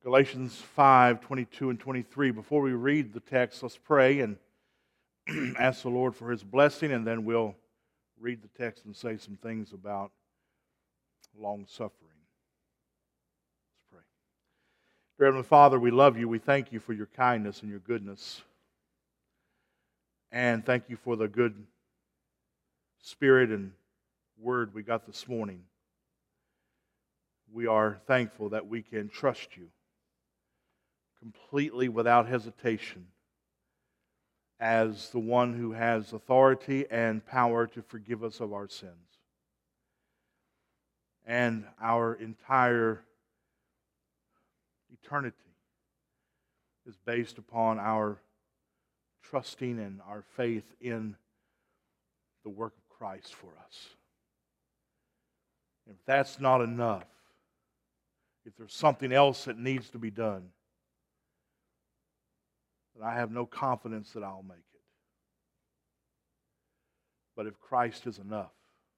Galatians 5, 22 and 23. Before we read the text, let's pray and ask the Lord for His blessing, and then we'll read the text and say some things about long-suffering. Let's pray. Dear Heavenly Father, we love you. We thank you for your kindness and your goodness. And thank you for the good spirit and word we got this morning. We are thankful that we can trust you completely without hesitation as the one who has authority and power to forgive us of our sins. And our entire eternity is based upon our trusting and our faith in the work of Christ for us. If that's not enough, if there's something else that needs to be done, then I have no confidence that I'll make it. But if Christ is enough,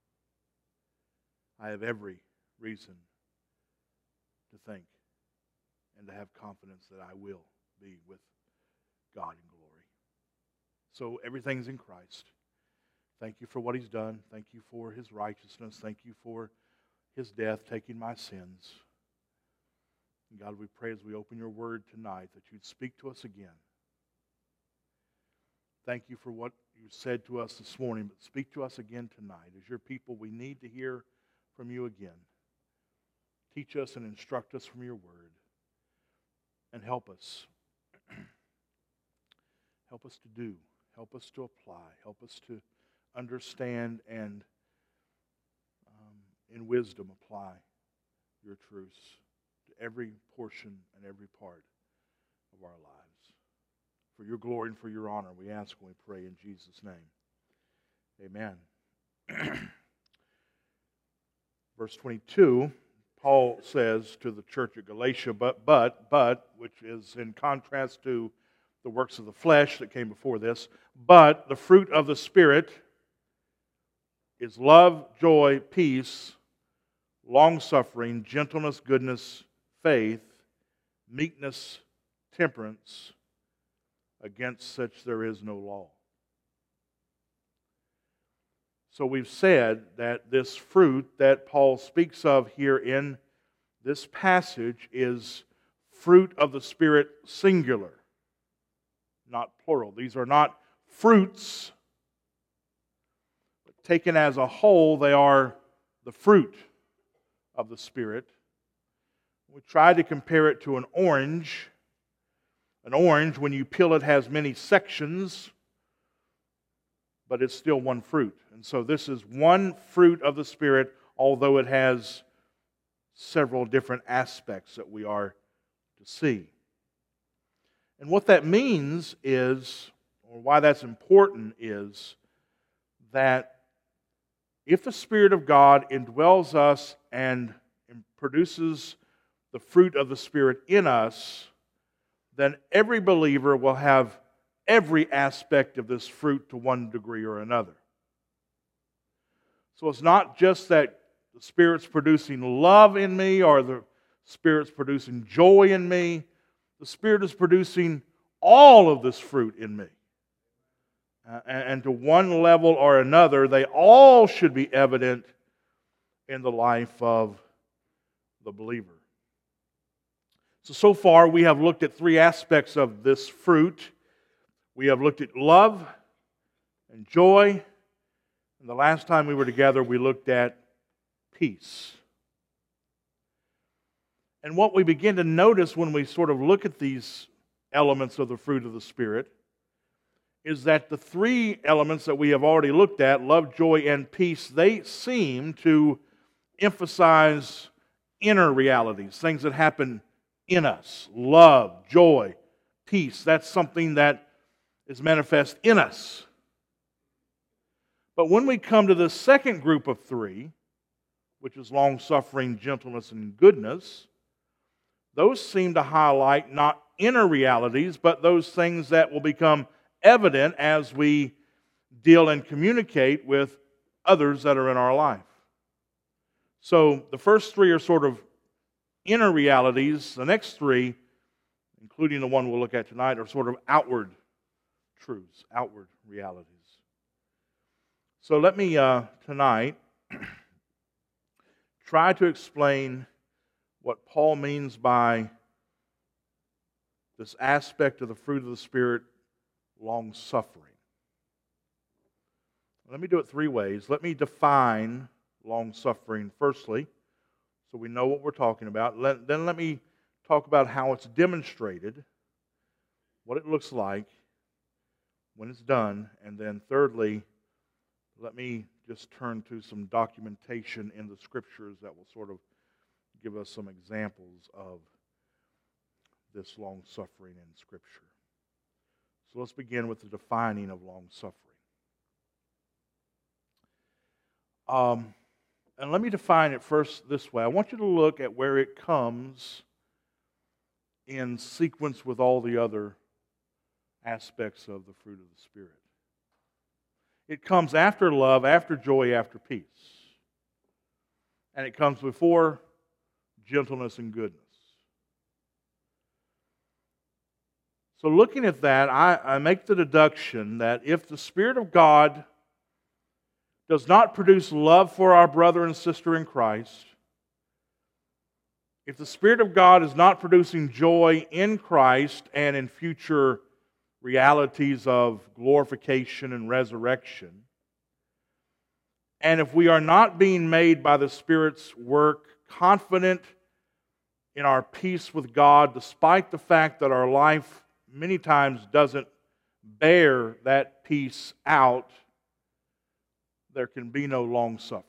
I have every reason to think and to have confidence that I will be with God in glory. So everything's in Christ. Thank you for what He's done. Thank you for His righteousness. Thank you for His death, taking my sins. And God, we pray as we open your word tonight that you'd speak to us again. Thank you for what you said to us this morning, but speak to us again tonight. As your people, we need to hear from you again. Teach us and instruct us from your word. And help us. Help us to do. Help us to apply. Help us to understand and in wisdom apply your truths to every portion and every part of our lives. For your glory and for your honor, we ask and we pray in Jesus' name. Amen. Verse 22, Paul says to the church at Galatia, but, which is in contrast to the works of the flesh that came before this, but the fruit of the Spirit is love, joy, peace, long-suffering, gentleness, goodness, faith, meekness, temperance. Against such there is no law. So we've said that this fruit that Paul speaks of here in this passage is fruit of the Spirit singular, not plural. These are not fruits, but taken as a whole, they are the fruit of the Spirit. We tried to compare it to an orange. An orange, when you peel it, has many sections, but it's still one fruit. And so this is one fruit of the Spirit, although it has several different aspects that we are to see. And what that means is, or why that's important, is that if the Spirit of God indwells us and produces the fruit of the Spirit in us, then every believer will have every aspect of this fruit to one degree or another. So it's not just that the Spirit's producing love in me or the Spirit's producing joy in me. The Spirit is producing all of this fruit in me. And to one level or another, they all should be evident in the life of the believer. So far we have looked at three aspects of this fruit. We have looked at love and joy. And the last time we were together, we looked at peace. And what we begin to notice when we sort of look at these elements of the fruit of the Spirit is that the three elements that we have already looked at, love, joy, and peace, they seem to emphasize inner realities, things that happen in us. Love, joy, peace. That's something that is manifest in us. But when we come to the second group of three, which is long-suffering, gentleness, and goodness, those seem to highlight not inner realities, but those things that will become evident as we deal and communicate with others that are in our life. So the first three are sort of inner realities. The next three, including the one we'll look at tonight, are sort of outward truths, outward realities. So let me tonight try to explain what Paul means by this aspect of the fruit of the Spirit, long-suffering. Let me do it three ways. Let me define long-suffering firstly, so we know what we're talking about. Then let me talk about how it's demonstrated, what it looks like when it's done. And then thirdly, let me just turn to some documentation in the Scriptures that will sort of give us some examples of this long-suffering in Scripture. So let's begin with the defining of long-suffering. And let me define it first this way. I want you to look at where it comes in sequence with all the other aspects of the fruit of the Spirit. It comes after love, after joy, after peace. And it comes before gentleness and goodness. So looking at that, I make the deduction that if the Spirit of God does not produce love for our brother and sister in Christ, if the Spirit of God is not producing joy in Christ and in future realities of glorification and resurrection, and if we are not being made by the Spirit's work confident in our peace with God, despite the fact that our life many times doesn't bear that peace out, there can be no long-suffering.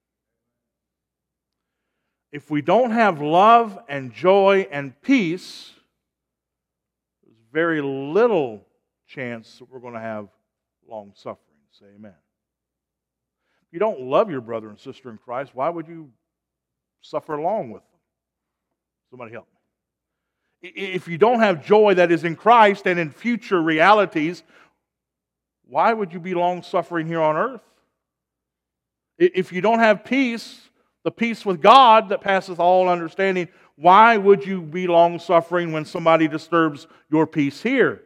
If we don't have love and joy and peace, there's very little chance that we're going to have long-suffering. Say amen. If you don't love your brother and sister in Christ, why would you suffer along with them? Somebody help me. If you don't have joy that is in Christ and in future realities, why would you be long-suffering here on earth? If you don't have peace, the peace with God that passeth all understanding, why would you be long-suffering when somebody disturbs your peace here?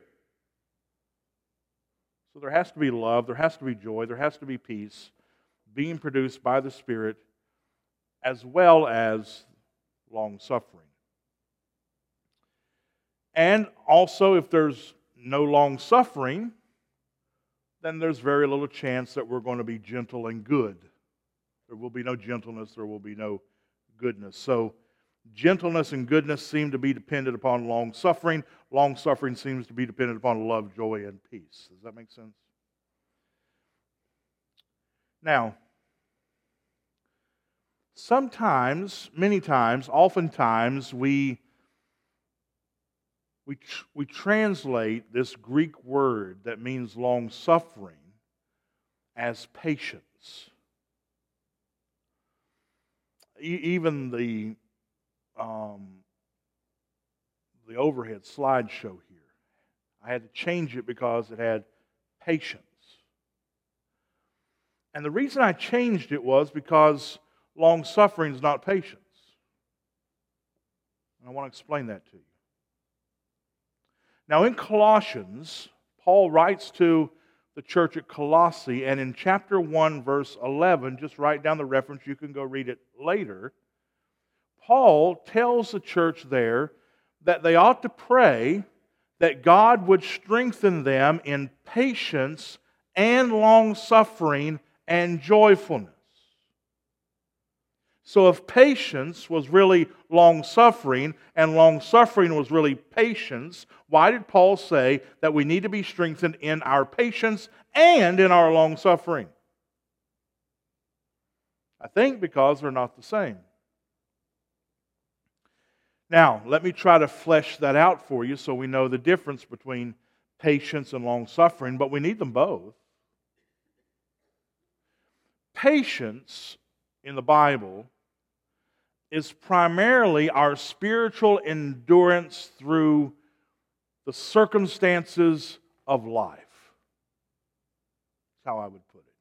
So there has to be love, there has to be joy, there has to be peace being produced by the Spirit, as well as long-suffering. And also, if there's no long-suffering, then there's very little chance that we're going to be gentle and good. There will be no gentleness, there will be no goodness. So, gentleness and goodness seem to be dependent upon long-suffering. Long-suffering seems to be dependent upon love, joy, and peace. Does that make sense? Now, sometimes, many times, oftentimes, we translate this Greek word that means long-suffering as patience. Even the overhead slideshow here, I had to change it because it had patience. And the reason I changed it was because long-suffering is not patience. And I want to explain that to you. Now in Colossians, Paul writes to the church at Colossae, and in chapter 1, verse 11, just write down the reference, you can go read it later, Paul tells the church there that they ought to pray that God would strengthen them in patience and long-suffering and joyfulness. So if patience was really long-suffering and long-suffering was really patience, why did Paul say that we need to be strengthened in our patience and in our long-suffering? I think because they're not the same. Now, let me try to flesh that out for you so we know the difference between patience and long-suffering, but we need them both. Patience in the Bible is primarily our spiritual endurance through the circumstances of life. That's how I would put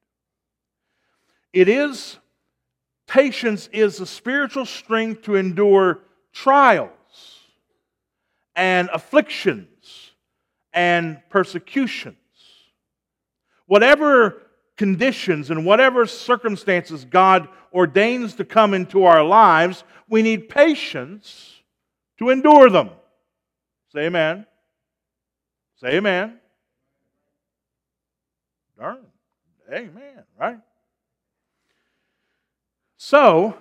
it. Patience is the spiritual strength to endure trials and afflictions and persecutions. Whatever conditions and whatever circumstances God ordains to come into our lives, we need patience to endure them. Say amen. Say amen. Darn. Amen, right? So,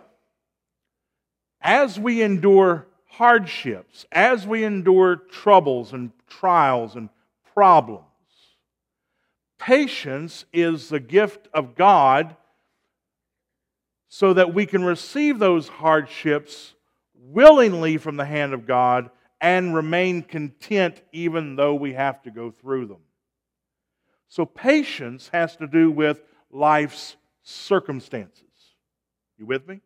as we endure hardships, as we endure troubles and trials and problems, patience is the gift of God so that we can receive those hardships willingly from the hand of God and remain content even though we have to go through them. So patience has to do with life's circumstances. You with me?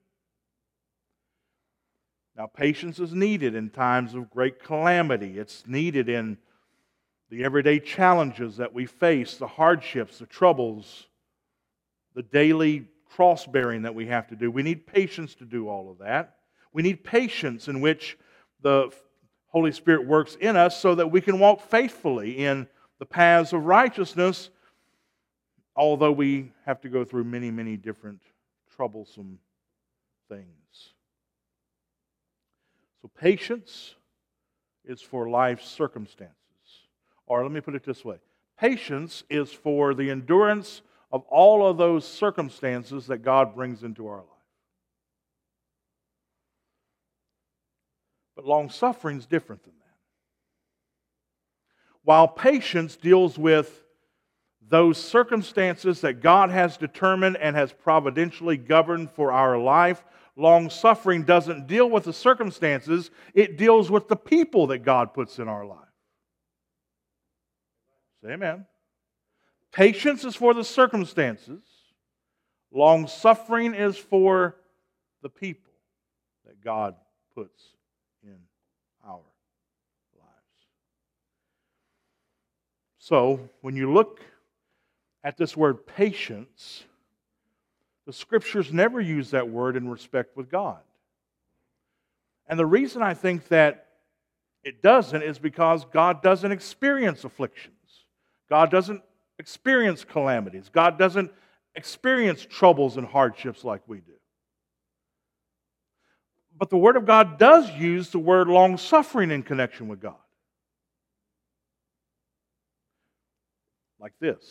Now, patience is needed in times of great calamity. It's needed in the everyday challenges that we face, the hardships, the troubles, the daily cross-bearing that we have to do. We need patience to do all of that. We need patience in which the Holy Spirit works in us so that we can walk faithfully in the paths of righteousness, although we have to go through many, many different troublesome things. So patience is for life's circumstances. Or let me put it this way. Patience is for the endurance of all of those circumstances that God brings into our life. But long-suffering is different than that. While patience deals with those circumstances that God has determined and has providentially governed for our life, long-suffering doesn't deal with the circumstances, it deals with the people that God puts in our life. Say amen. Patience is for the circumstances. Long-suffering is for the people that God puts in our lives. So, when you look at this word patience, the Scriptures never use that word in respect with God. And the reason I think that it doesn't is because God doesn't experience afflictions. God doesn't experience calamities. God doesn't experience troubles and hardships like we do. But the Word of God does use the word long-suffering in connection with God. Like this.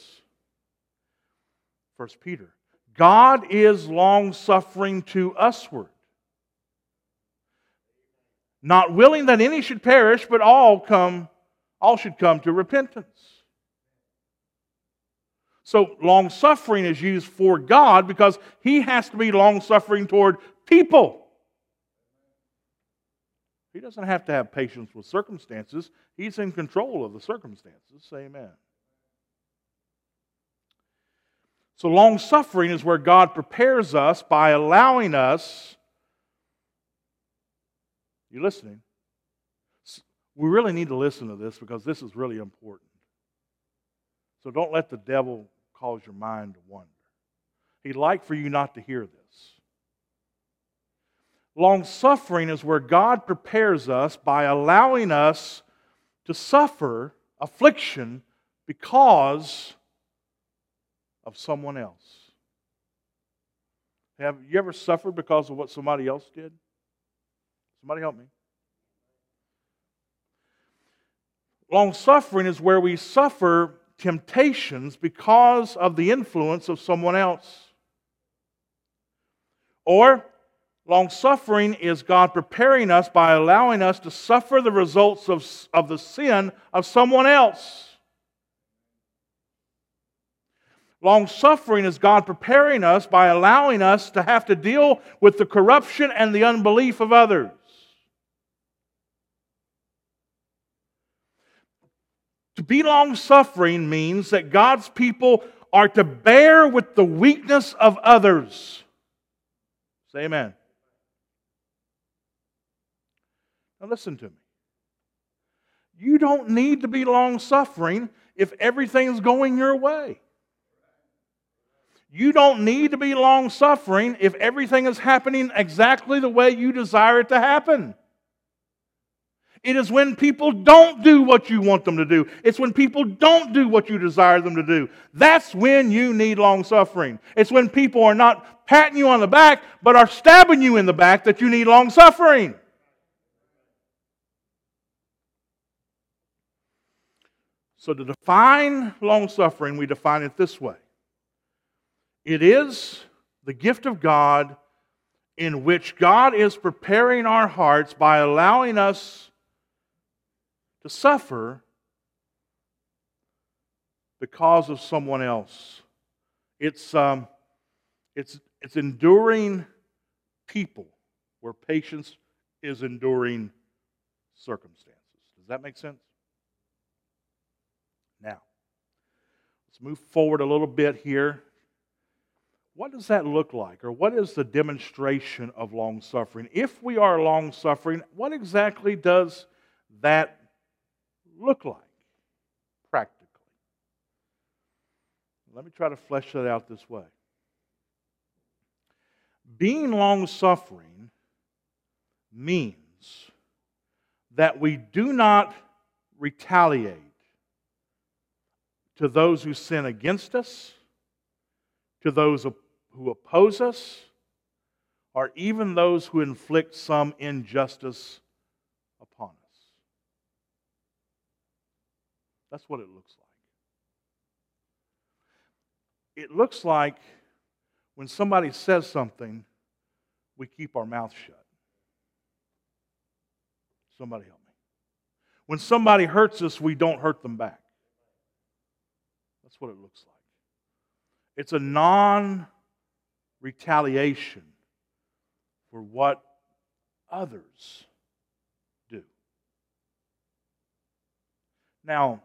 1 Peter. God is long-suffering to usward, not willing that any should perish, but all should come to repentance. So long-suffering is used for God because He has to be long-suffering toward people. He doesn't have to have patience with circumstances. He's in control of the circumstances. Say amen. So long-suffering is where God prepares us by allowing us, you listening? We really need to listen to this because this is really important. So don't let the devil cause your mind to wander. He'd like for you not to hear this. Long-suffering is where God prepares us by allowing us to suffer affliction because of someone else. Have you ever suffered because of what somebody else did? Somebody help me. Long-suffering is where we suffer temptations because of the influence of someone else. Or, long-suffering is God preparing us by allowing us to suffer the results of the sin of someone else. Long-suffering is God preparing us by allowing us to have to deal with the corruption and the unbelief of others. To be long-suffering means that God's people are to bear with the weakness of others. Say amen. Now listen to me. You don't need to be long-suffering if everything's going your way. You don't need to be long-suffering if everything is happening exactly the way you desire it to happen. It is when people don't do what you want them to do. It's when people don't do what you desire them to do. That's when you need long-suffering. It's when people are not patting you on the back, but are stabbing you in the back that you need long-suffering. So to define long-suffering, we define it this way. It is the gift of God in which God is preparing our hearts by allowing us to suffer because of someone else. It's enduring people where patience is enduring circumstances. Does that make sense? Now, let's move forward a little bit here. What does that look like? Or what is the demonstration of long-suffering? If we are long-suffering, what exactly does that look like practically? Let me try to flesh that out this way. Being long-suffering means that we do not retaliate to those who sin against us, to those who oppose us, or even those who inflict some injustice upon us. That's what it looks like. It looks like when somebody says something, we keep our mouth shut. Somebody help me. When somebody hurts us, we don't hurt them back. That's what it looks like. It's a non-retaliation for what others do. Now,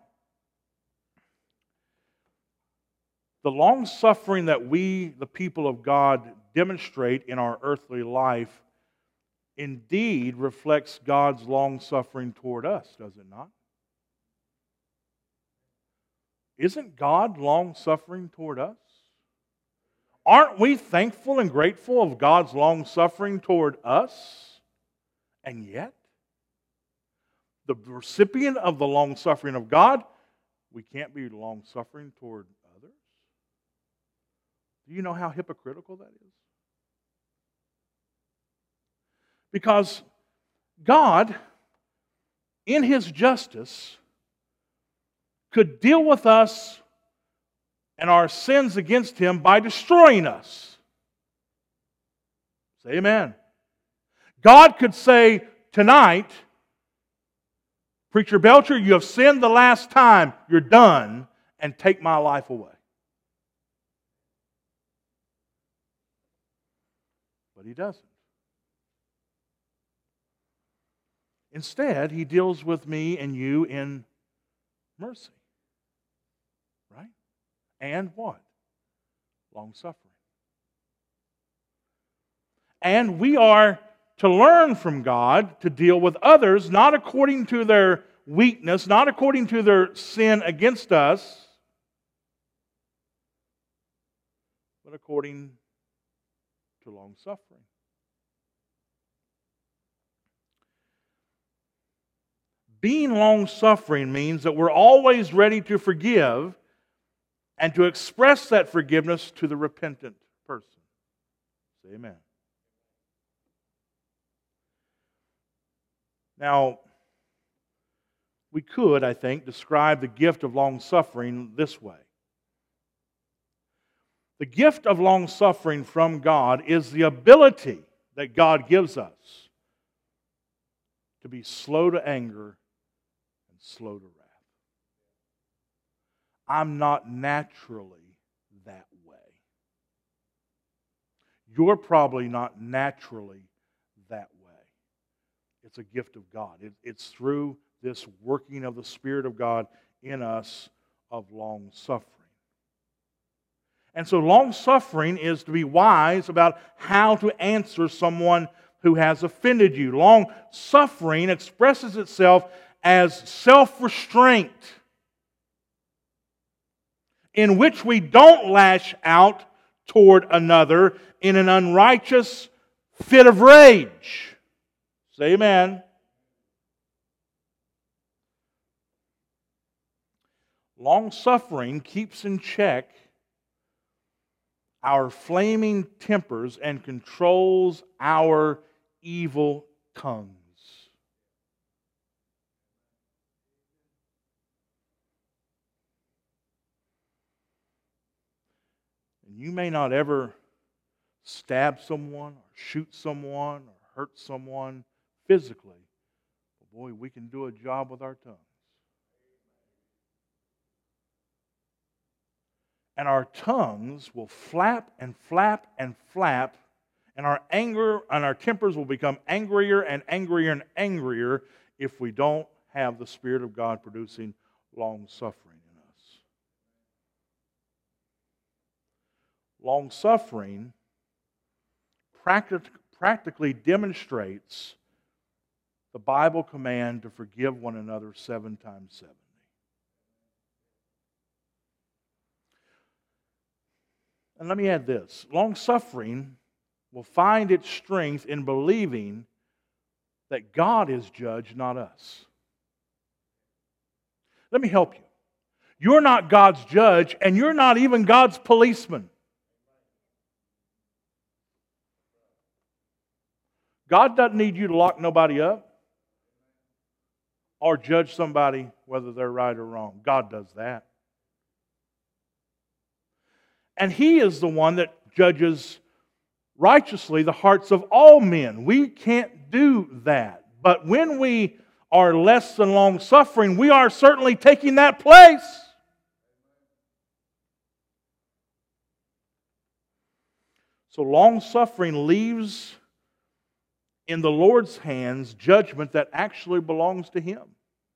the long-suffering that we, the people of God, demonstrate in our earthly life indeed reflects God's long-suffering toward us, does it not? Isn't God long-suffering toward us? Aren't we thankful and grateful of God's long-suffering toward us? And yet, the recipient of the long-suffering of God, we can't be long-suffering toward others? Do you know how hypocritical that is? Because God, in His justice, could deal with us and our sins against Him by destroying us. Say amen. God could say tonight, Preacher Belcher, you have sinned the last time, you're done, and take my life away. But He doesn't. Instead, He deals with me and you in mercy. Right? And what? Long-suffering. And we are to learn from God to deal with others, not according to their weakness, not according to their sin against us, but according to long-suffering. Being long-suffering means that we're always ready to forgive and to express that forgiveness to the repentant person. Say amen. Now, we could, I think, describe the gift of long-suffering this way. The gift of long-suffering from God is the ability that God gives us to be slow to anger and slow to wrath. I'm not naturally that way. You're probably not naturally that way. It's a gift of God. It's through this working of the Spirit of God in us of long-suffering. And so long-suffering is to be wise about how to answer someone who has offended you. Long-suffering expresses itself as self-restraint, in which we don't lash out toward another in an unrighteous fit of rage. Say amen. Long-suffering keeps in check our flaming tempers and controls our evil tongues. And you may not ever stab someone or shoot someone or hurt someone physically, but boy, we can do a job with our tongues. And our tongues will flap and flap and flap, and our anger and our tempers will become angrier and angrier and angrier if we don't have the Spirit of God producing long-suffering in us. Long-suffering practically demonstrates the Bible command to forgive one another 7 times 70. And let me add this. Long-suffering will find its strength in believing that God is judge, not us. Let me help you. You're not God's judge, and you're not even God's policeman. God doesn't need you to lock nobody up or judge somebody whether they're right or wrong. God does that. And He is the one that judges righteously the hearts of all men. We can't do that. But when we are less than long-suffering, we are certainly taking that place. So long-suffering leaves in the Lord's hands judgment that actually belongs to Him.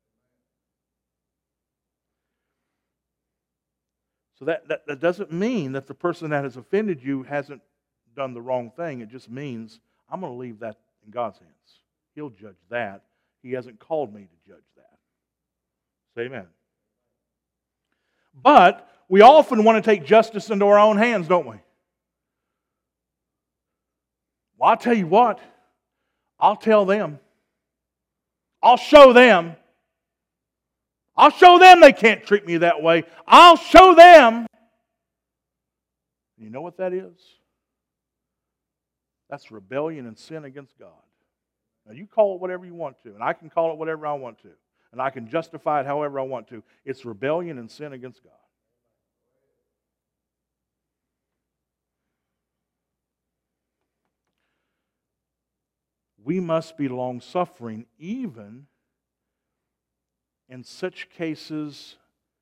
So that doesn't mean that the person that has offended you hasn't done the wrong thing. It just means I'm going to leave that in God's hands. He'll judge that. He hasn't called me to judge that. Say amen. But we often want to take justice into our own hands, don't we? Well, I'll tell you what. I'll tell them. I'll show them. I'll show them they can't treat me that way. I'll show them. You know what that is? That's rebellion and sin against God. Now you call it whatever you want to, and I can call it whatever I want to, and I can justify it however I want to. It's rebellion and sin against God. We must be long-suffering even in such cases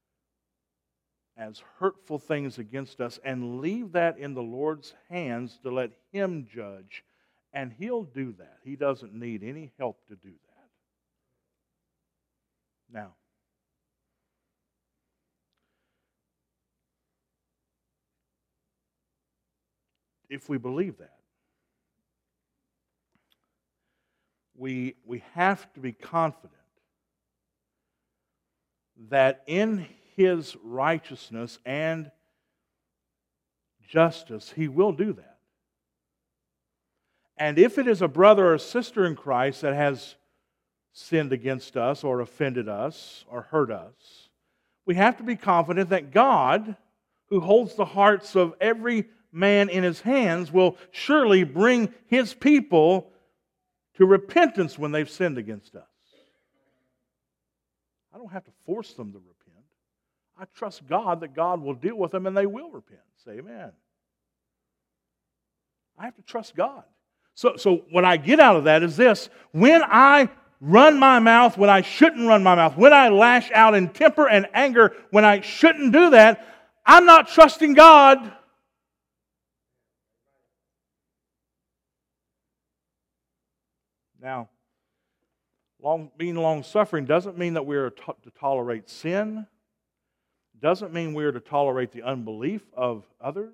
as hurtful things against us, and leave that in the Lord's hands to let Him judge. And He'll do that. He doesn't need any help to do that. Now, if we believe that, we have to be confident that in His righteousness and justice, He will do that. And if it is a brother or sister in Christ that has sinned against us or offended us or hurt us, we have to be confident that God, who holds the hearts of every man in His hands, will surely bring His people to repentance when they've sinned against us. I don't have to force them to repent. I trust God that God will deal with them and they will repent. Say amen. I have to trust God. So what I get out of that is this. When I run my mouth when I shouldn't run my mouth, when I lash out in temper and anger when I shouldn't do that, I'm not trusting God. Now, being long-suffering doesn't mean that we are to tolerate sin. Doesn't mean we are to tolerate the unbelief of others.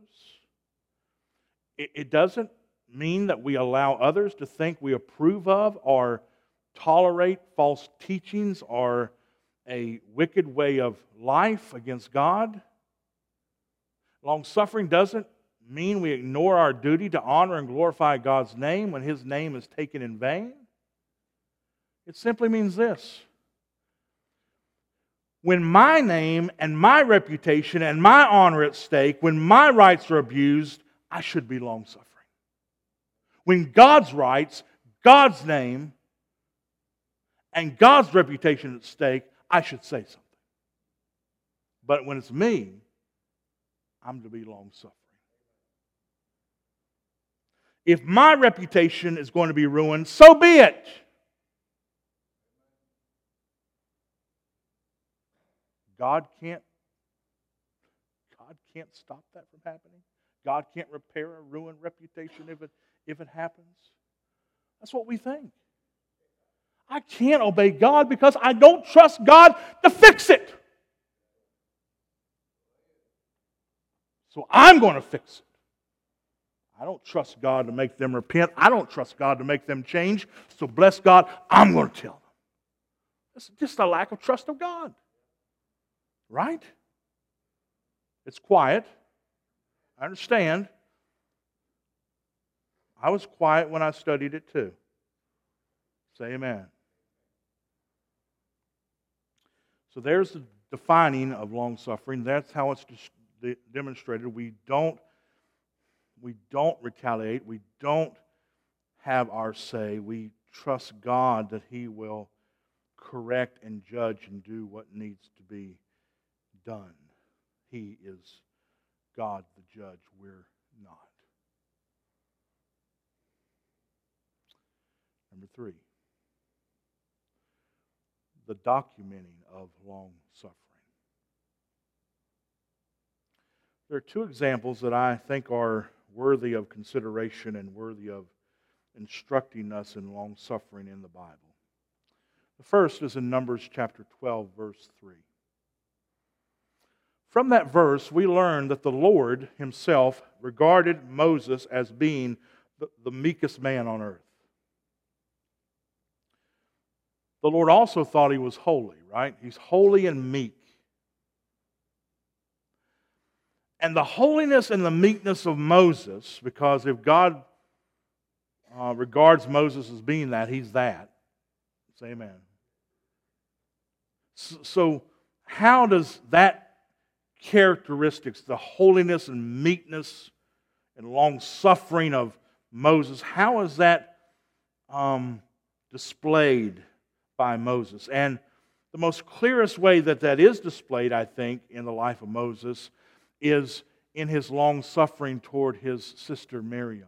It doesn't mean that we allow others to think we approve of or tolerate false teachings or a wicked way of life against God. Long-suffering doesn't mean we ignore our duty to honor and glorify God's name when His name is taken in vain. It simply means this. When my name and my reputation and my honor at stake, when my rights are abused, I should be long-suffering. When God's rights, God's name, and God's reputation at stake, I should say something. But when it's me, I'm to be long-suffering. If my reputation is going to be ruined, so be it. God can't stop that from happening. God can't repair a ruined reputation if it happens. That's what we think. I can't obey God because I don't trust God to fix it. So I'm going to fix it. I don't trust God to make them repent. I don't trust God to make them change. So bless God, I'm going to tell them. It's just a lack of trust of God. Right? It's quiet. I understand. I was quiet when I studied it too. Say amen. So there's the defining of long-suffering. That's how it's demonstrated. We don't retaliate. We don't have our say. We trust God that He will correct and judge and do what needs to be done. He is God the judge. We're not. Number 3, the documenting of long-suffering. There are 2 examples that I think are worthy of consideration and worthy of instructing us in long-suffering in the Bible. The first is in Numbers chapter 12, verse 3. From that verse, we learn that the Lord Himself regarded Moses as being the meekest man on earth. The Lord also thought he was holy, right? He's holy and meek. And the holiness and the meekness of Moses, because if God regards Moses as being that, He's that. Say amen. So how does that characteristics, the holiness and meekness and long-suffering of Moses, how is that displayed by Moses? And the most clearest way that is displayed, I think, in the life of Moses is in his long-suffering toward his sister Miriam.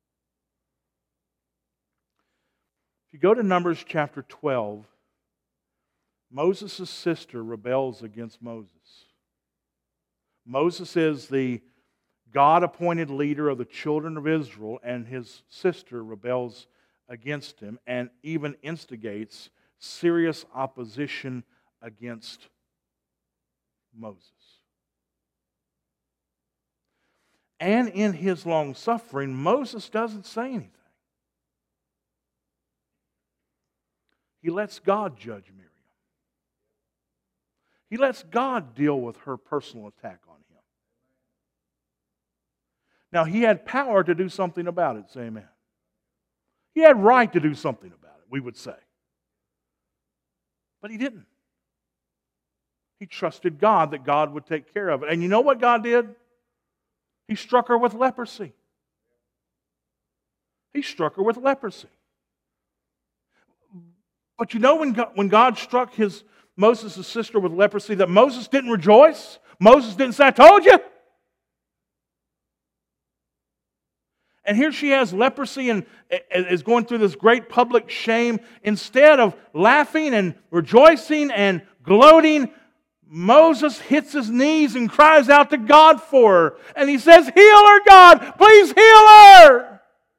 If you go to Numbers chapter 12, Moses' sister rebels against Moses. Moses is the God-appointed leader of the children of Israel, and his sister rebels against him and even instigates serious opposition against Moses. And in his long-suffering, Moses doesn't say anything. He lets God judge Miriam. He lets God deal with her personal attack on him. Now, he had power to do something about it, say amen. He had right to do something about it, we would say. But he didn't. He trusted God that God would take care of it. And you know what God did? He struck her with leprosy. He struck her with leprosy. But you know when God struck Moses' sister with leprosy, that Moses didn't rejoice? Moses didn't say, I told you. And here she has leprosy and is going through this great public shame. Instead of laughing and rejoicing and gloating, Moses hits his knees and cries out to God for her. And he says, heal her, God! Please heal her!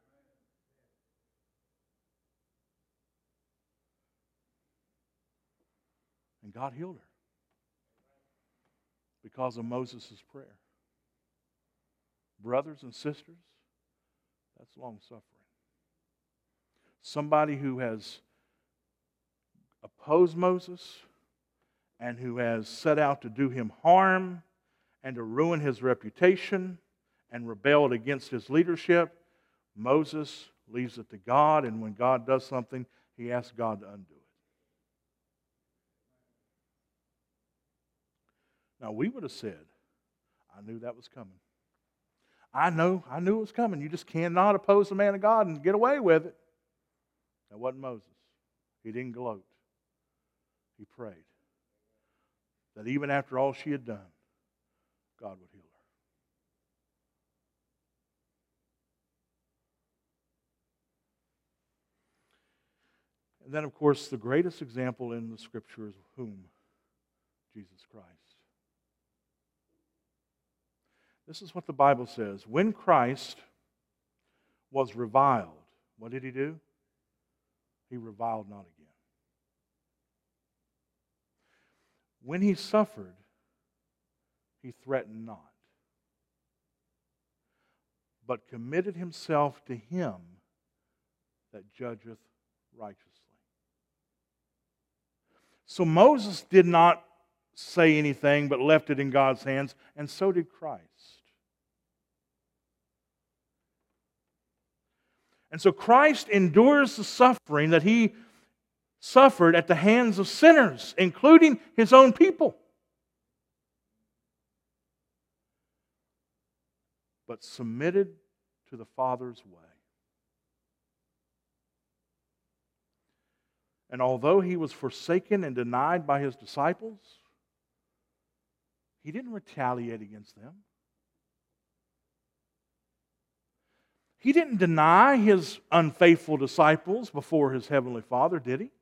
And God healed her because of Moses' prayer. Brothers and sisters, that's long-suffering. Somebody who has opposed Moses and who has set out to do him harm and to ruin his reputation and rebelled against his leadership, Moses leaves it to God, and when God does something, he asks God to undo it. Now, we would have said, I knew that was coming. I knew it was coming. You just cannot oppose the man of God and get away with it. That wasn't Moses. He didn't gloat. He prayed that even after all she had done, God would heal her. And then, of course, the greatest example in the Scripture is whom? Jesus Christ. This is what the Bible says. When Christ was reviled, what did He do? He reviled not again. When He suffered, He threatened not, but committed Himself to Him that judgeth righteously. So Moses did not say anything but left it in God's hands, and so did Christ. And so Christ endures the suffering that He suffered at the hands of sinners, including His own people. But submitted to the Father's way. And although He was forsaken and denied by His disciples, He didn't retaliate against them. He didn't deny His unfaithful disciples before His Heavenly Father, did He?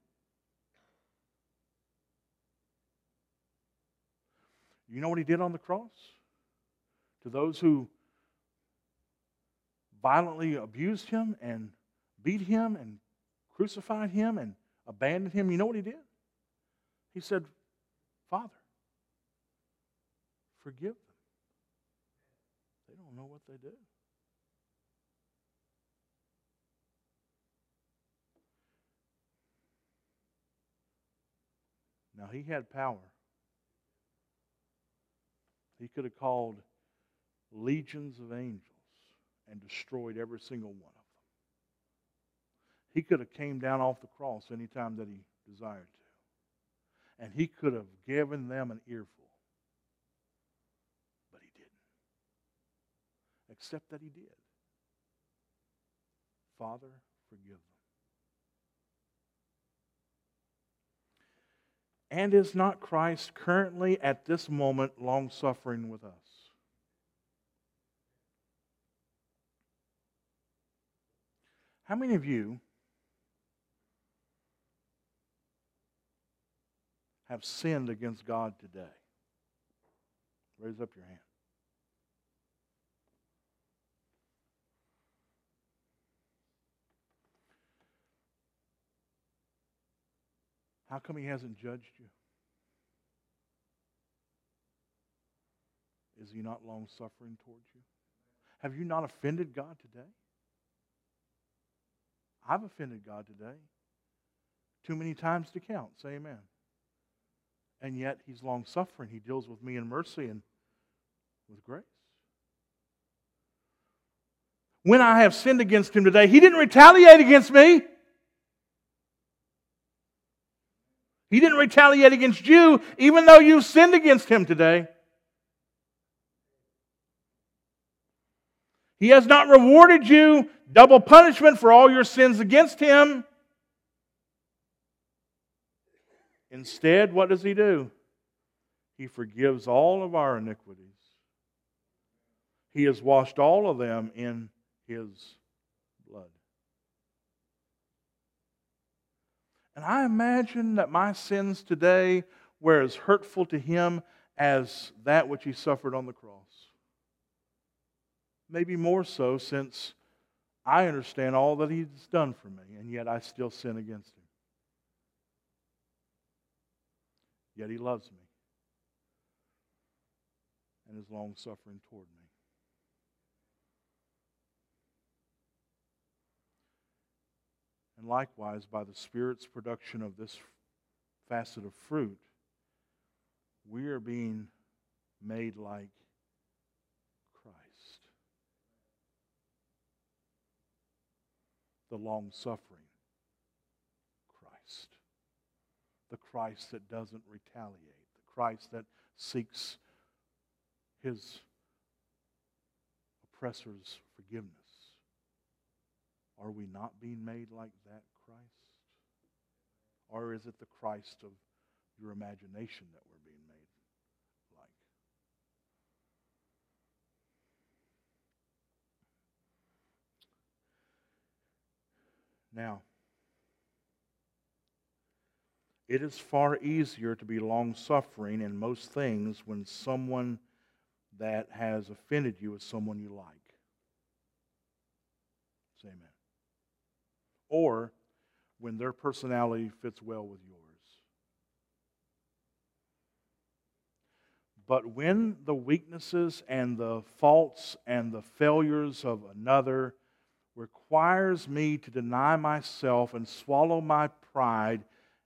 You know what He did on the cross? To those who violently abused Him and beat Him and crucified Him and abandoned Him, you know what He did? He said, Father, forgive them. They don't know what they do. Now, He had power. He could have called legions of angels and destroyed every single one of them. He could have came down off the cross anytime that He desired to. And He could have given them an earful. But He didn't. Except that He did. Father, forgive them. And is not Christ currently at this moment long-suffering with us? How many of you have sinned against God today? Raise up your hand. How come He hasn't judged you? Is He not long-suffering towards you? Have you not offended God today? I've offended God today. Too many times to count. Say amen. And yet He's long-suffering. He deals with me in mercy and with grace. When I have sinned against Him today, He didn't retaliate against me. He didn't retaliate against you, even though you sinned against Him today. He has not rewarded you double punishment for all your sins against Him. Instead, what does He do? He forgives all of our iniquities. He has washed all of them in His blood. And I imagine that my sins today were as hurtful to Him as that which He suffered on the cross. Maybe more so, since I understand all that He's done for me, and yet I still sin against Him. Yet He loves me and is long-suffering toward me. And likewise, by the Spirit's production of this facet of fruit, we are being made like Christ. The long-suffering Christ. The Christ that doesn't retaliate. The Christ that seeks His oppressor's forgiveness. Are we not being made like that Christ? Or is it the Christ of your imagination that we're being made like? Now, it is far easier to be long-suffering in most things when someone that has offended you is someone you like. Say amen. Or when their personality fits well with yours. But when the weaknesses and the faults and the failures of another requires me to deny myself and swallow my pride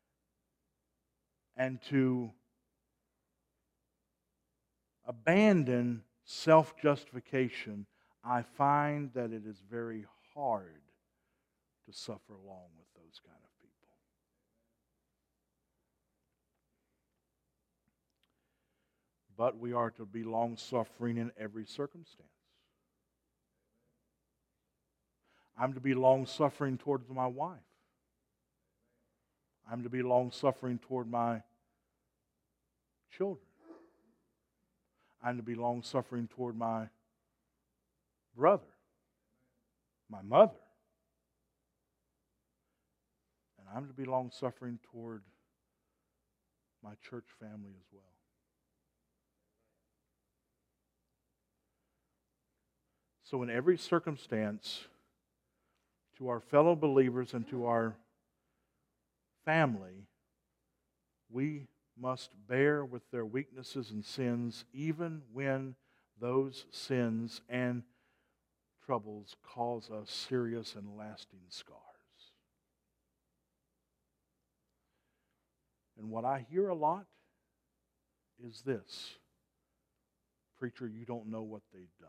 and to abandon self-justification, I find that it is very hard to suffer along with those kind of people. But we are to be long-suffering in every circumstance. I'm to be long-suffering towards my wife. I'm to be long-suffering toward my children. I'm to be long-suffering toward my brother, my mother. And I'm to be long-suffering toward my church family as well. So in every circumstance, to our fellow believers and to our family, we must bear with their weaknesses and sins, even when those sins and troubles cause us serious and lasting scars. And what I hear a lot is this: preacher, you don't know what they've done.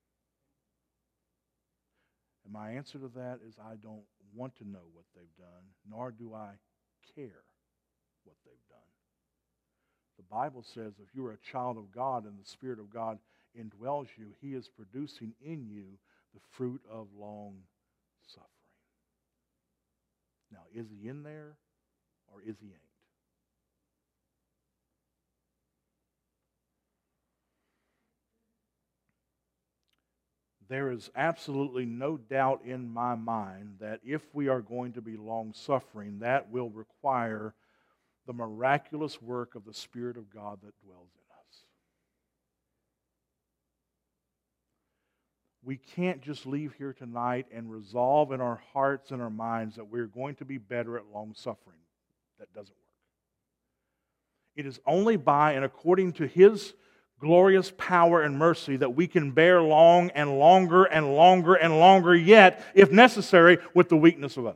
And my answer to that is I don't want to know what they've done, nor do I care what they've done. The Bible says if you are a child of God and the Spirit of God indwells you, He is producing in you the fruit of long suffering. Now, is He in there or is He ain't? There is absolutely no doubt in my mind that if we are going to be long-suffering, that will require the miraculous work of the Spirit of God that dwells in us. We can't just leave here tonight and resolve in our hearts and our minds that we're going to be better at long-suffering. That doesn't work. It is only by and according to His glorious power and mercy that we can bear long and longer and longer and longer yet, if necessary, with the weakness of others.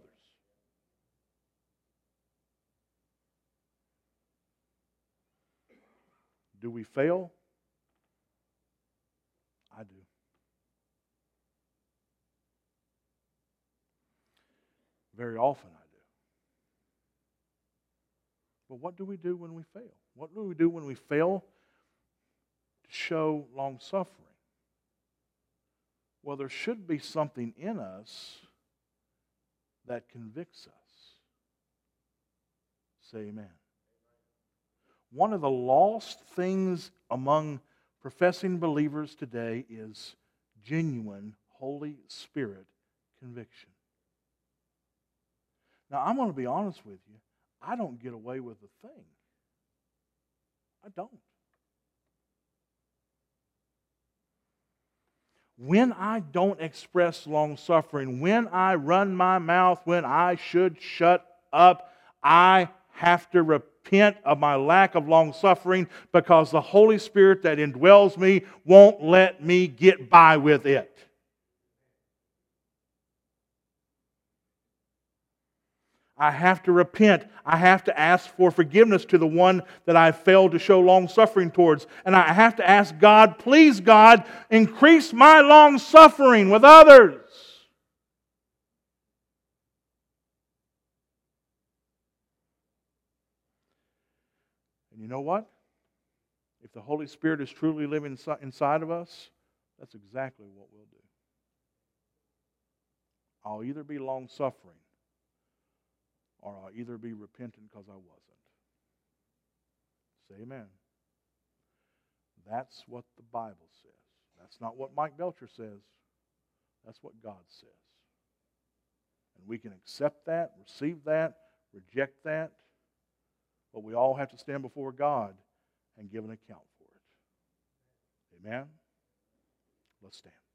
Do we fail? I do. Very often I do. But what do we do when we fail? What do we do when we fail to show long-suffering? Well, there should be something in us that convicts us. Say amen. One of the lost things among professing believers today is genuine Holy Spirit conviction. Now, I'm going to be honest with you. I don't get away with a thing. I don't. When I don't express long-suffering, when I run my mouth when I should shut up, I have to repent of my lack of long-suffering because the Holy Spirit that indwells me won't let me get by with it. I have to repent. I have to ask for forgiveness to the one that I failed to show long-suffering towards. And I have to ask God, please God, increase my long-suffering with others. And you know what? if the Holy Spirit is truly living inside of us, that's exactly what we'll do. I'll either be long-suffering or I'll either be repentant because I wasn't. Say amen. That's what the Bible says. That's not what Mike Belcher says. That's what God says. And we can accept that, receive that, reject that, but we all have to stand before God and give an account for it. Amen? Let's stand.